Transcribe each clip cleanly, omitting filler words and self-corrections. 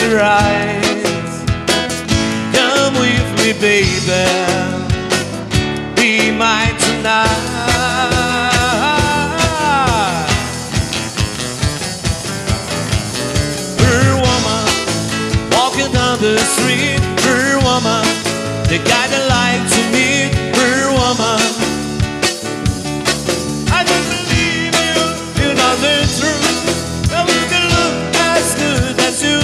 your eyes. Come with me, baby, be mine tonight. Her woman walking down the street. Her woman, the guy that like to meet. Her woman, I don't believe you, you know the truth. Well, you can look as good as you.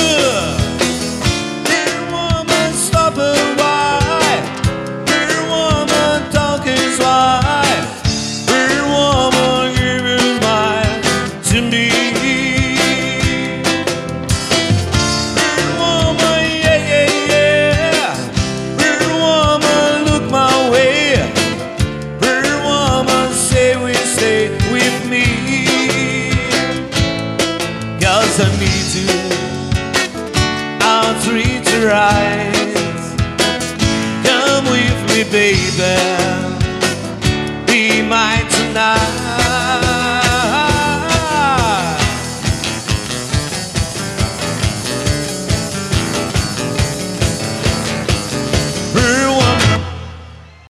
Her woman, stop a while. Her woman, talk is wide. Her woman, give her smile to me. Her woman, yeah, yeah, yeah. Her woman, look my way. Her woman, say we stay with me. 'Cause I need to outreach your eyes. Come with me, baby, be mine tonight.